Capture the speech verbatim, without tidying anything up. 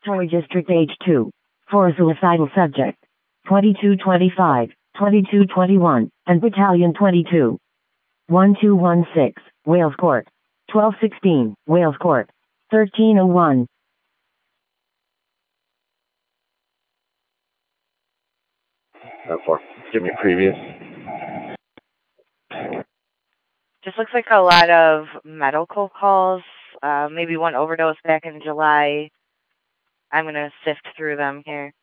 Torrey District Age two. For a suicidal subject. twenty-two twenty-five, twenty-two twenty-one, and Battalion twenty-two. one two one six, Wales Court. twelve sixteen, Wales Court. thirteen oh one. How far? Give me previous. Just looks like a lot of medical calls. Uh, maybe one overdose back in July. I'm going to sift through them here.